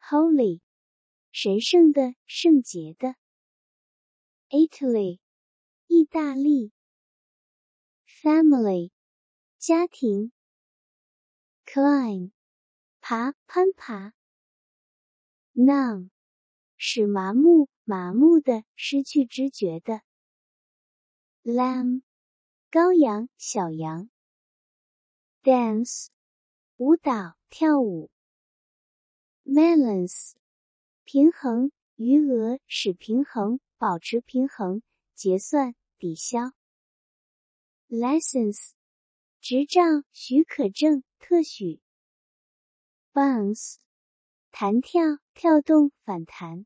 holy， 神圣的，圣洁的。Italy， 意大利。family， 家庭。climb， 爬，攀爬。numb， 使麻木，麻木的，失去知觉的。lamb， 羔羊，小羊。dance， 舞蹈，跳舞。balance， 平衡，余额，使平衡，保持平衡，结算，抵消。license， 执照，许可证，特许。bounce， 弹跳，跳动，反弹。